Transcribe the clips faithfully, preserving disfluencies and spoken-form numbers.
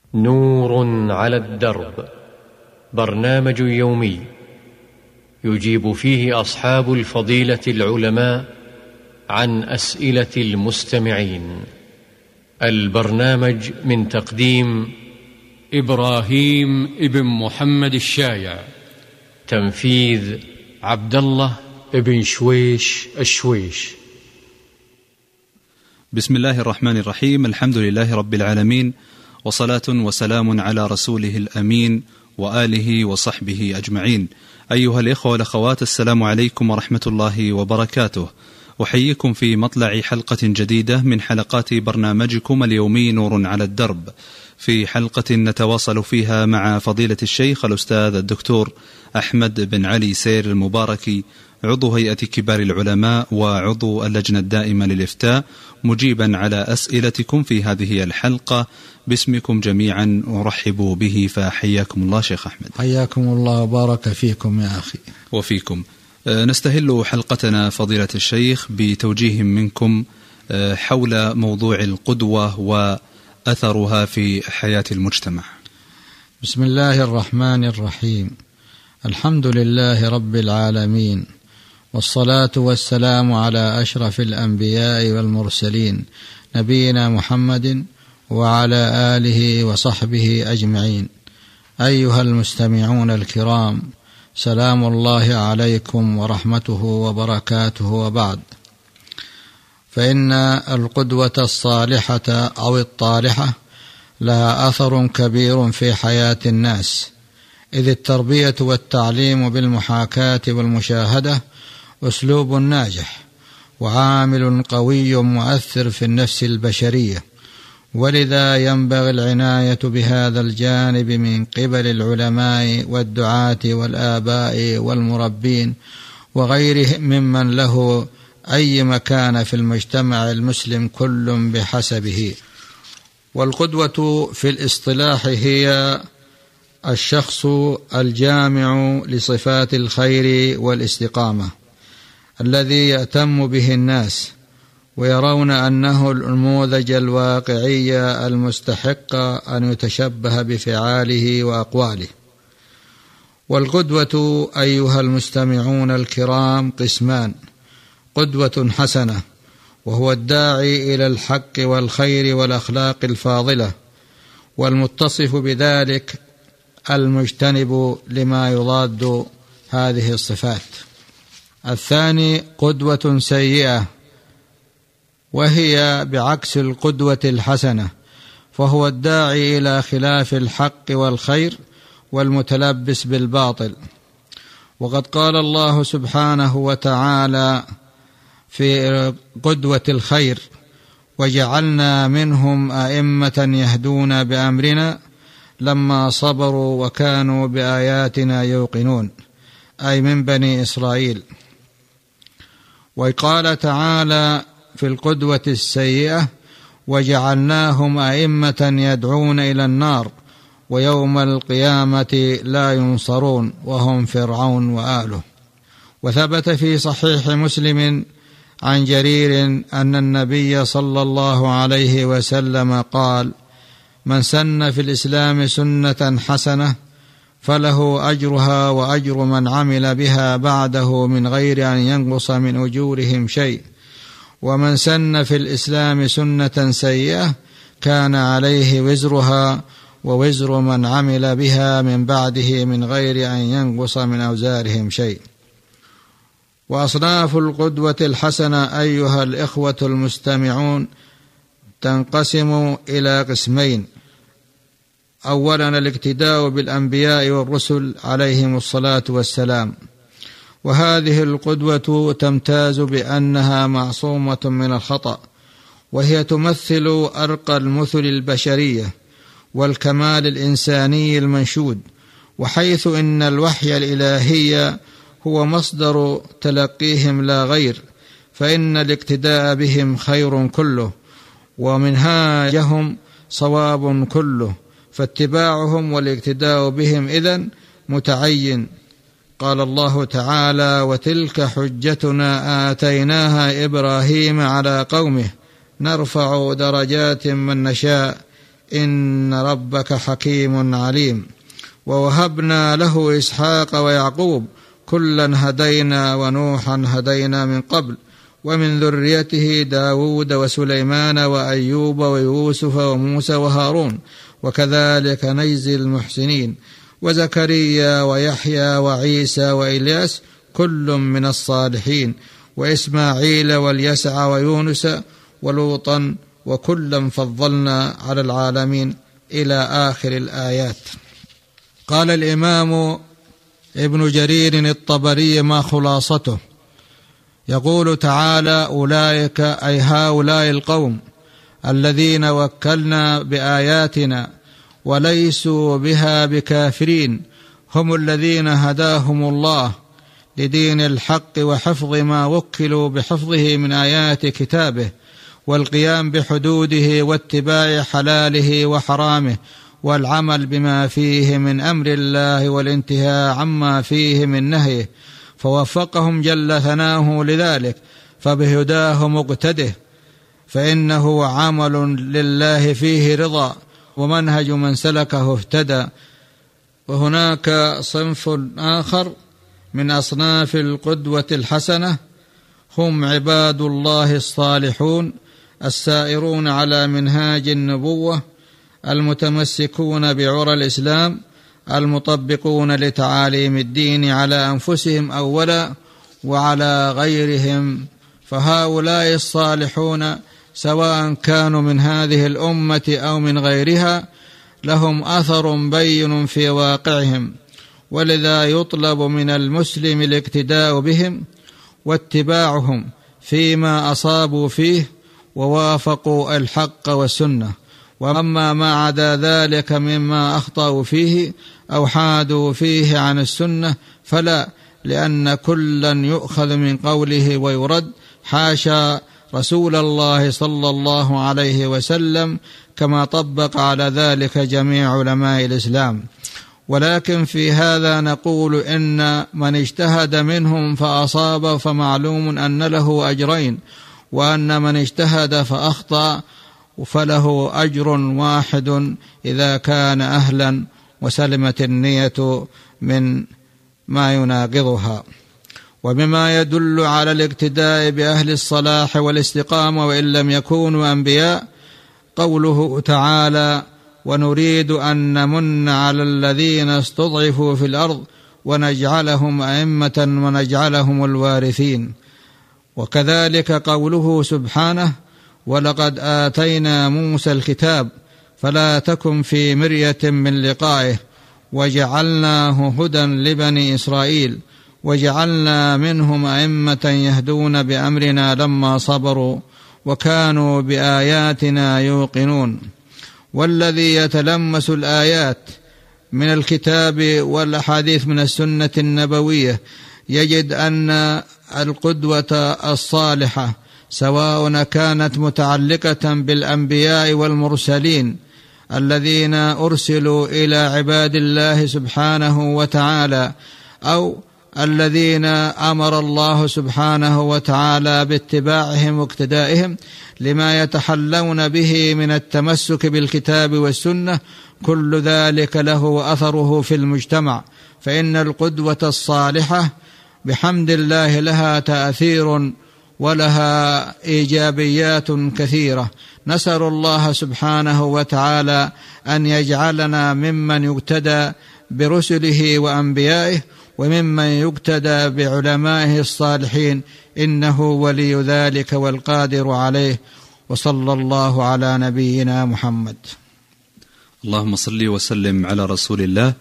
نور على الدرب، برنامج يومي يجيب فيه أصحاب الفضيلة العلماء عن أسئلة المستمعين. البرنامج من تقديم إبراهيم ابن محمد الشايع، تنفيذ عبد الله ابن شويش الشويش. بسم الله الرحمن الرحيم. الحمد لله رب العالمين، وصلاة وسلام على رسوله الأمين وآله وصحبه أجمعين. أيها الإخوة والأخوات، السلام عليكم ورحمة الله وبركاته. أحييكم في مطلع حلقة جديدة من حلقات برنامجكم اليومي نور على الدرب، في حلقة نتواصل فيها مع فضيلة الشيخ الأستاذ الدكتور أحمد بن علي سير المباركي، عضو هيئة كبار العلماء وعضو اللجنة الدائمة للإفتاء، مجيبا على أسئلتكم في هذه الحلقة. باسمكم جميعا أرحب به، فحياكم الله شيخ أحمد. حياكم الله وبارك فيكم يا أخي. وفيكم. نستهل حلقتنا فضيلة الشيخ بتوجيه منكم حول موضوع القدوة وأثرها في حياة المجتمع. بسم الله الرحمن الرحيم. الحمد لله رب العالمين، والصلاة والسلام على أشرف الأنبياء والمرسلين، نبينا محمد وعلى آله وصحبه أجمعين. أيها المستمعون الكرام، سلام الله عليكم ورحمته وبركاته، وبعد، فإن القدوة الصالحة أو الطالحة لها أثر كبير في حياة الناس، إذ التربية والتعليم بالمحاكاة والمشاهدة أسلوب ناجح وعامل قوي مؤثر في النفس البشرية، ولذا ينبغي العناية بهذا الجانب من قبل العلماء والدعاة والآباء والمربين وغيرهم ممن له أي مكان في المجتمع المسلم، كل بحسبه. والقدوة في الاصطلاح هي الشخص الجامع لصفات الخير والاستقامة، الذي يأتم به الناس ويرون أنه النموذج الواقعي المستحق أن يتشبه بفعاله وأقواله. والقدوة أيها المستمعون الكرام قسمان: قدوة حسنة، وهو الداعي إلى الحق والخير والأخلاق الفاضلة، والمتصف بذلك المجتنب لما يضاد هذه الصفات. الثاني قدوة سيئة، وهي بعكس القدوة الحسنة، فهو الداعي إلى خلاف الحق والخير والمتلبس بالباطل. وقد قال الله سبحانه وتعالى في قدوة الخير: وجعلنا منهم أئمة يهدون بأمرنا لما صبروا وكانوا بآياتنا يوقنون، أي من بني إسرائيل. وقال تعالى في القدوة السيئة: وجعلناهم أئمة يدعون إلى النار ويوم القيامة لا ينصرون وهم فرعون وآله. وثبت في صحيح مسلم عن جرير أن النبي صلى الله عليه وسلم قال: من سن في الإسلام سنة حسنة فله أجرها وأجر من عمل بها بعده من غير أن ينقص من أجورهم شيء، ومن سن في الإسلام سنة سيئة كان عليه وزرها ووزر من عمل بها من بعده من غير أن ينقص من أوزارهم شيء. وأصناف القدوة الحسنة أيها الإخوة المستمعون تنقسم إلى قسمين: أولا الاقتداء بالأنبياء والرسل عليهم الصلاة والسلام، وهذه القدوة تمتاز بأنها معصومة من الخطأ، وهي تمثل أرقى المثل البشرية والكمال الإنساني المنشود، وحيث إن الوحي الإلهي هو مصدر تلقيهم لا غير، فإن الاقتداء بهم خير كله، ومنهاجهم صواب كله، فاتباعهم والاقتداء بهم إذن متعين. قال الله تعالى: وتلك حجتنا آتيناها إبراهيم على قومه نرفع درجات من نشاء إن ربك حكيم عليم. ووهبنا له إسحاق ويعقوب كلا هدينا ونوحا هدينا من قبل ومن ذريته داود وسليمان وأيوب ويوسف وموسى وهارون وكذلك نجزي المحسنين وزكريا ويحيى وعيسى وإلياس كل من الصالحين وإسماعيل واليسع ويونس ولوطا وكلا فضلنا على العالمين إلى آخر الآيات. قال الإمام ابن جرير الطبري ما خلاصته؟ يقول تعالى: أولئك أي هؤلاء القوم الذين وكلنا بآياتنا وليسوا بها بكافرين هم الذين هداهم الله لدين الحق وحفظ ما وكلوا بحفظه من آيات كتابه والقيام بحدوده واتباع حلاله وحرامه والعمل بما فيه من أمر الله والانتهاء عما فيه من نهيه، فوفقهم جل ثناه لذلك، فبهداه مقتده، فإنه عمل لله فيه رضا ومنهج من سلكه اهتدى. وهناك صنف آخر من أصناف القدوة الحسنة هم عباد الله الصالحون السائرون على منهاج النبوة المتمسكون بعرى الإسلام المطبقون لتعاليم الدين على أنفسهم أولا وعلى غيرهم. فهؤلاء الصالحون سواء كانوا من هذه الأمة أو من غيرها لهم أثر بين في واقعهم، ولذا يطلب من المسلم الاقتداء بهم واتباعهم فيما أصابوا فيه ووافقوا الحق والسنة، وأما ما عدا ذلك مما أخطأوا فيه أو حادوا فيه عن السنة فلا، لأن كلا يؤخذ من قوله ويرد، حاشا رسول الله صلى الله عليه وسلم، كما طبق على ذلك جميع علماء الإسلام. ولكن في هذا نقول إن من اجتهد منهم فأصاب فمعلوم أن له أجرين، وأن من اجتهد فأخطأ فله أجر واحد إذا كان أهلا وسلمت النية من ما يناقضها. ومما يدل على الاقتداء بأهل الصلاح والاستقامة وإن لم يكونوا أنبياء قوله تعالى: ونريد أن نمن على الذين استضعفوا في الأرض ونجعلهم أئمة ونجعلهم الوارثين. وكذلك قوله سبحانه: ولقد آتينا موسى الكتاب فلا تكن في مرية من لقائه وجعلناه هدى لبني إسرائيل وجعلنا منهم أئمة يهدون بأمرنا لما صبروا وكانوا بآياتنا يوقنون. والذي يتلمس الآيات من الكتاب والأحاديث من السنة النبوية يجد أن القدوة الصالحة سواء كانت متعلقة بالأنبياء والمرسلين الذين أرسلوا إلى عباد الله سبحانه وتعالى، أو الذين أمر الله سبحانه وتعالى باتباعهم واقتدائهم لما يتحلون به من التمسك بالكتاب والسنة، كل ذلك له أثره في المجتمع. فإن القدوة الصالحة بحمد الله لها تأثير ولها إيجابيات كثيرة. نسأل الله سبحانه وتعالى أن يجعلنا ممن يقتدى برسله وأنبيائه وممن يقتدى بعلمائه الصالحين، إنه ولي ذلك والقادر عليه. وصلى الله على نبينا محمد. اللهم صل وسلم على رسول الله.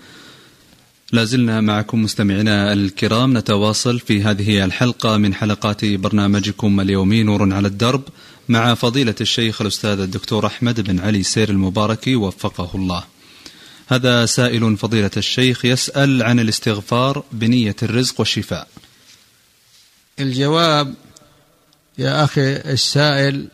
لازلنا معكم مستمعينا الكرام، نتواصل في هذه الحلقة من حلقات برنامجكم اليومي نور على الدرب مع فضيلة الشيخ الأستاذ الدكتور أحمد بن علي سير المباركي وفقه الله. هذا سائل فضيلة الشيخ يسأل عن الاستغفار بنية الرزق والشفاء. الجواب يا أخي السائل،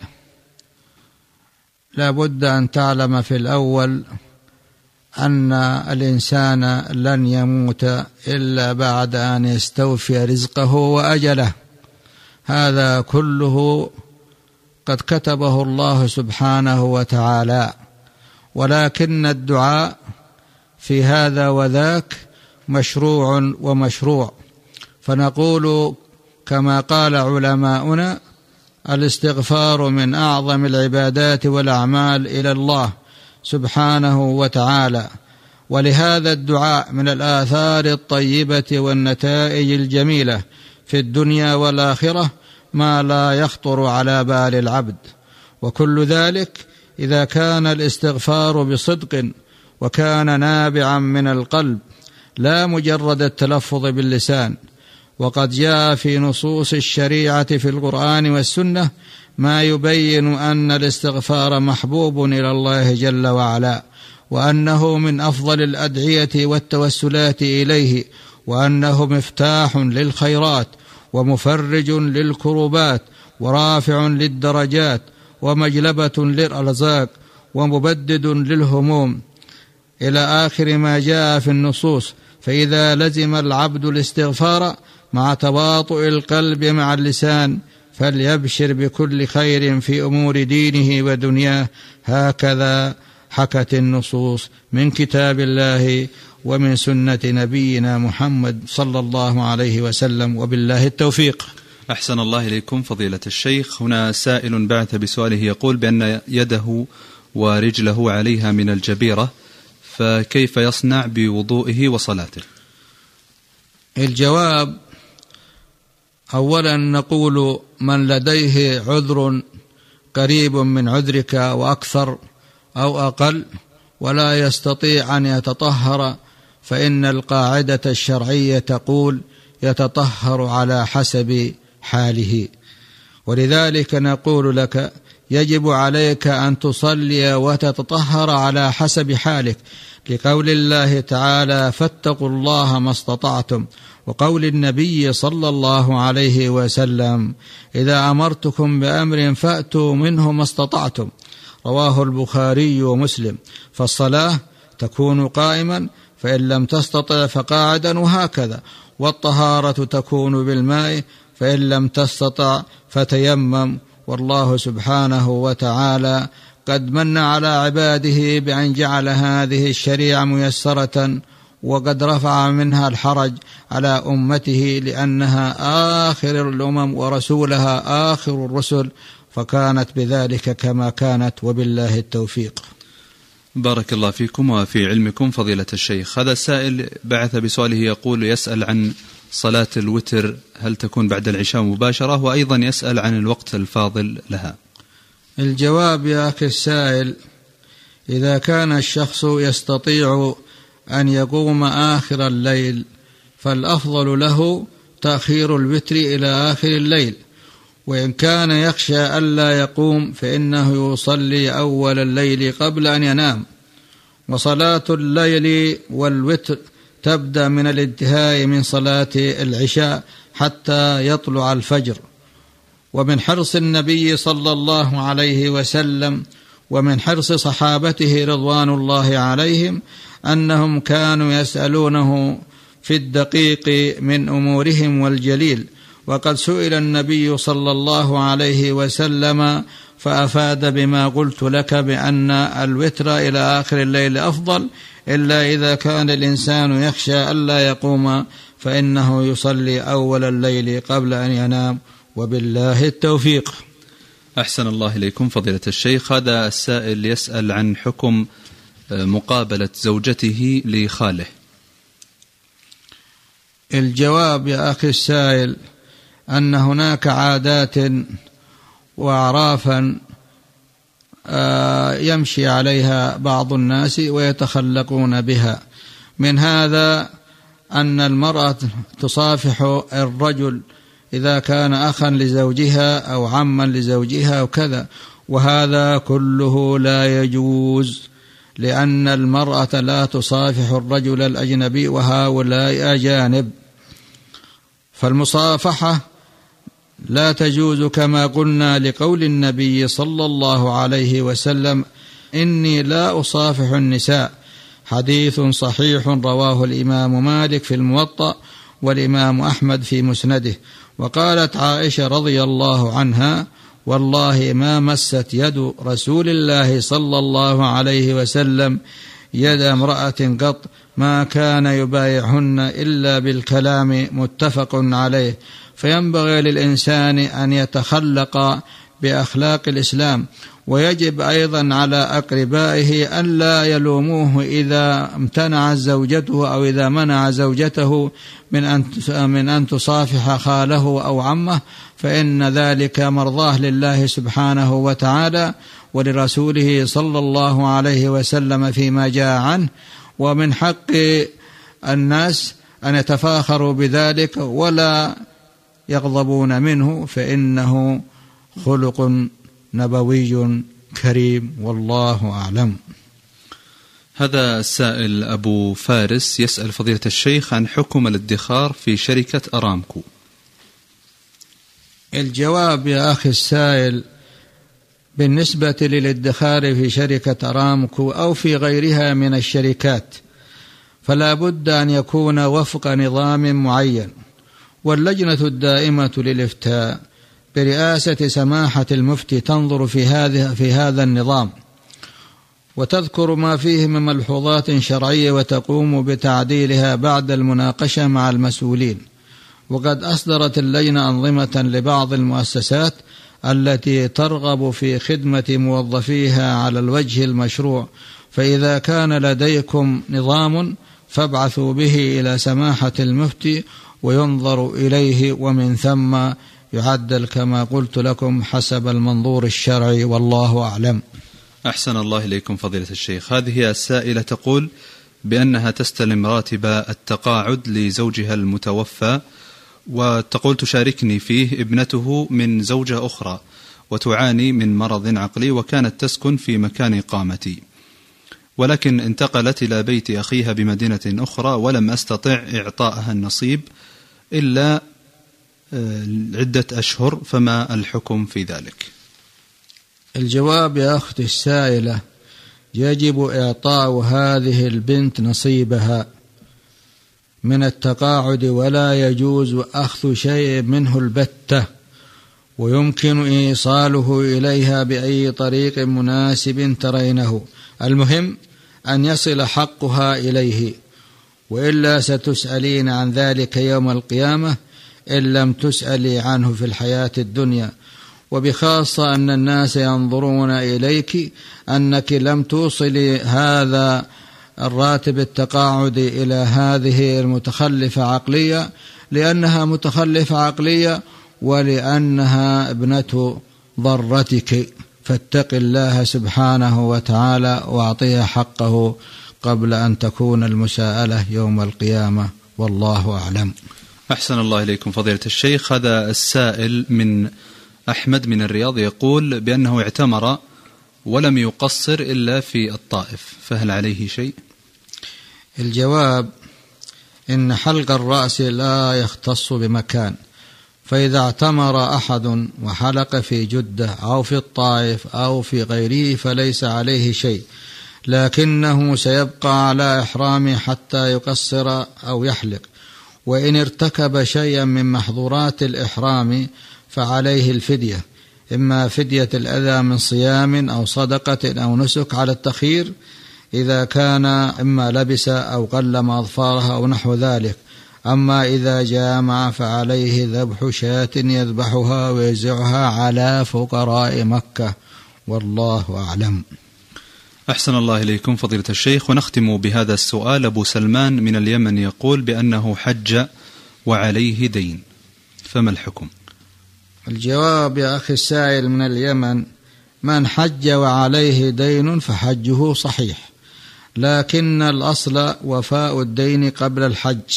لا بد أن تعلم في الأول أن الإنسان لن يموت إلا بعد أن يستوفي رزقه وأجله، هذا كله قد كتبه الله سبحانه وتعالى، ولكن الدعاء في هذا وذاك مشروع ومشروع، فنقول كما قال علماؤنا: الاستغفار من أعظم العبادات والأعمال إلى الله سبحانه وتعالى، ولهذا الدعاء من الآثار الطيبة والنتائج الجميلة في الدنيا والآخرة ما لا يخطر على بال العبد، وكل ذلك إذا كان الاستغفار بصدق وكان نابعا من القلب لا مجرد التلفظ باللسان. وقد جاء في نصوص الشريعة في القرآن والسنة ما يبين أن الاستغفار محبوب إلى الله جل وعلا، وأنه من أفضل الأدعية والتوسلات إليه، وأنه مفتاح للخيرات ومفرج للكربات ورافع للدرجات ومجلبة للأرزاق ومبدد للهموم إلى آخر ما جاء في النصوص. فإذا لزم العبد الاستغفار مع تواطؤ القلب مع اللسان فليبشر بكل خير في أمور دينه ودنياه، هكذا حكت النصوص من كتاب الله ومن سنة نبينا محمد صلى الله عليه وسلم، وبالله التوفيق. أحسن الله إليكم فضيلة الشيخ. هنا سائل بعث بسؤاله يقول بأن يده ورجله عليها من الجبيرة، فكيف يصنع بوضوئه وصلاته؟ الجواب: أولا نقول من لديه عذر قريب من عذرك وأكثر أو أقل ولا يستطيع أن يتطهر، فإن القاعدة الشرعية تقول يتطهر على حسب حاله، ولذلك نقول لك يجب عليك أن تصلي وتتطهر على حسب حالك، لقول الله تعالى: فاتقوا الله ما استطعتم، وقول النبي صلى الله عليه وسلم: إذا أمرتكم بأمر فأتوا منه ما استطعتم، رواه البخاري ومسلم. فالصلاة تكون قائما، فإن لم تستطع فقاعدا، وهكذا. والطهارة تكون بالماء، فإن لم تستطع فتيمم. والله سبحانه وتعالى قد من على عباده بأن جعل هذه الشريعة ميسرة، وقد رفع منها الحرج على أمته، لأنها آخر الأمم ورسولها آخر الرسل، فكانت بذلك كما كانت، وبالله التوفيق. بارك الله فيكم وفي علمكم فضيلة الشيخ. هذا السائل بعث بسؤاله يقول يسأل عن صلاة الوتر، هل تكون بعد العشاء مباشرة؟ وأيضا يسأل عن الوقت الفاضل لها. الجواب يا أخي السائل: إذا كان الشخص يستطيع أن يقوم آخر الليل فالأفضل له تأخير الوتر إلى آخر الليل، وإن كان يخشى ألا يقوم فإنه يصلي أول الليل قبل أن ينام. وصلاة الليل والوتر تبدأ من الانتهاء من صلاة العشاء حتى يطلع الفجر. ومن حرص النبي صلى الله عليه وسلم ومن حرص صحابته رضوان الله عليهم أنهم كانوا يسألونه في الدقيق من أمورهم والجليل، وقد سئل النبي صلى الله عليه وسلم فأفاد بما قلت لك بأن الوتر إلى آخر الليل أفضل، إلا إذا كان الإنسان يخشى ألا يقوم فإنه يصلي أول الليل قبل أن ينام، وبالله التوفيق. أحسن الله إليكم فضيلة الشيخ. هذا السائل يسأل عن حكم مقابلة زوجته لخاله. الجواب يا أخي السائل أن هناك عادات وأعرافا يمشي عليها بعض الناس ويتخلقون بها. من هذا أن المرأة تصافح الرجل إذا كان أخا لزوجها أو عما لزوجها وكذا، وهذا كله لا يجوز، لأن المرأة لا تصافح الرجل الأجنبي وهؤلاء أجانب. فالمصافحة لا تجوز كما قلنا لقول النبي صلى الله عليه وسلم: إني لا أصافح النساء، حديث صحيح رواه الإمام مالك في الموطأ والإمام أحمد في مسنده. وقالت عائشة رضي الله عنها: والله ما مست يد رسول الله صلى الله عليه وسلم يد امرأة قط ما كان يبايعهن إلا بالكلام متفق عليه. فينبغي للإنسان أن يتخلق بأخلاق الإسلام، ويجب أيضا على أقربائه أن لا يلوموه إذا امتنع زوجته أو إذا منع زوجته من أن من أن تصافح خاله أو عمه، فإن ذلك مرضاه لله سبحانه وتعالى ولرسوله صلى الله عليه وسلم فيما جاء عنه. ومن حق الناس أن يتفاخروا بذلك ولا يغضبون منه، فإنه خلق نبوي كريم، والله أعلم. هذا السائل أبو فارس يسأل فضيلة الشيخ عن حكم الادخار في شركة أرامكو. الجواب يا أخي السائل، بالنسبة للادخار في شركة أرامكو أو في غيرها من الشركات فلا بد أن يكون وفق نظام معين، واللجنة الدائمة للإفتاء برئاسة سماحة المفتي تنظر في هذا في هذا النظام وتذكر ما فيه من ملحوظات شرعية وتقوم بتعديلها بعد المناقشة مع المسؤولين. وقد أصدرت اللجنة أنظمة لبعض المؤسسات التي ترغب في خدمة موظفيها على الوجه المشروع، فإذا كان لديكم نظام فابعثوا به إلى سماحة المفتي وينظر إليه، ومن ثم يعدل كما قلت لكم حسب المنظور الشرعي، والله أعلم. أحسن الله إليكم فضيلة الشيخ. هذه السائلة تقول بأنها تستلم راتب التقاعد لزوجها المتوفى، وتقول تشاركني فيه ابنته من زوجة أخرى وتعاني من مرض عقلي، وكانت تسكن في مكان إقامتي، ولكن انتقلت إلى بيت أخيها بمدينة أخرى ولم أستطع إعطائها النصيب إلا عدة أشهر، فما الحكم في ذلك؟ الجواب يا أختي السائلة، يجب إعطاء هذه البنت نصيبها من التقاعد، ولا يجوز أخذ شيء منه البتة، ويمكن إيصاله إليها بأي طريق مناسب ترينه، المهم أن يصل حقها إليه، وإلا ستسألين عن ذلك يوم القيامة إن لم تسألي عنه في الحياة الدنيا، وبخاصة أن الناس ينظرون إليك أنك لم توصلي هذا الراتب التقاعد إلى هذه المتخلفة عقلية، لأنها متخلفة عقلية ولأنها ابنة ضرتك، فاتق الله سبحانه وتعالى واعطيها حقه قبل أن تكون المساءلة يوم القيامة، والله أعلم. أحسن الله إليكم فضيلة الشيخ. هذا السائل من أحمد من الرياض يقول بأنه اعتمر ولم يقصر إلا في الطائف، فهل عليه شيء؟ الجواب إن حلق الرأس لا يختص بمكان، فإذا اعتمر أحد وحلق في جدة أو في الطائف أو في غيره فليس عليه شيء، لكنه سيبقى على إحرامه حتى يقصر أو يحلق، وإن ارتكب شيئا من محظورات الإحرام فعليه الفدية، إما فدية الأذى من صيام أو صدقة أو نسك على التخير إذا كان إما لبس أو قلم أظفارها أو نحو ذلك، أما إذا جامع فعليه ذبح شاة يذبحها ويوزعها على فقراء مكة، والله أعلم. أحسن الله إليكم فضيلة الشيخ. ونختم بهذا السؤال. أبو سلمان من اليمن يقول بأنه حج وعليه دين، فما الحكم؟ الجواب يا أخي السائل من اليمن، من حج وعليه دين فحجه صحيح، لكن الأصل وفاء الدين قبل الحج.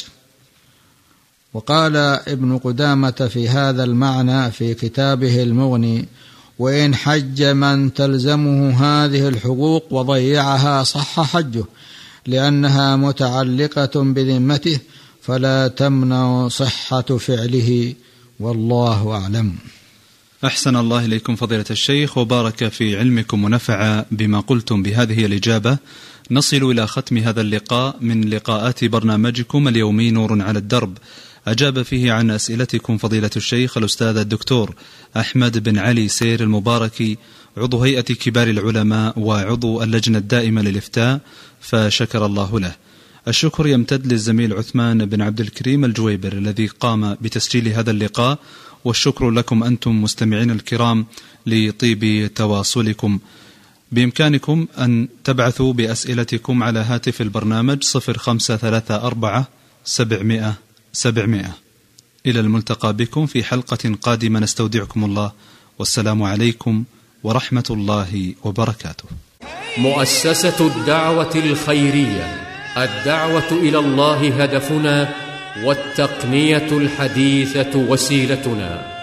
وقال ابن قدامة في هذا المعنى في كتابه المغني: وإن حج من تلزمه هذه الحقوق وضيعها صح حجه، لأنها متعلقة بذمته فلا تمنع صحة فعله، والله أعلم. أحسن الله إليكم فضيلة الشيخ وبارك في علمكم ونفع بما قلتم. بهذه الإجابة نصل إلى ختم هذا اللقاء من لقاءات برنامجكم اليومي نور على الدرب، أجاب فيه عن أسئلتكم فضيلة الشيخ الأستاذ الدكتور أحمد بن علي سير المباركي، عضو هيئة كبار العلماء وعضو اللجنة الدائمة للإفتاء، فشكر الله له. الشكر يمتد للزميل عثمان بن عبد الكريم الجويبر الذي قام بتسجيل هذا اللقاء، والشكر لكم أنتم مستمعين الكرام لطيب تواصلكم. بإمكانكم أن تبعثوا بأسئلتكم على هاتف البرنامج صفر خمسة ثلاثة أربعة سبعمائة سبعمائة. إلى الملتقى بكم في حلقة قادمة، نستودعكم الله، والسلام عليكم ورحمة الله وبركاته. مؤسسة الدعوة الخيرية، الدعوة إلى الله هدفنا، والتقنية الحديثة وسيلتنا.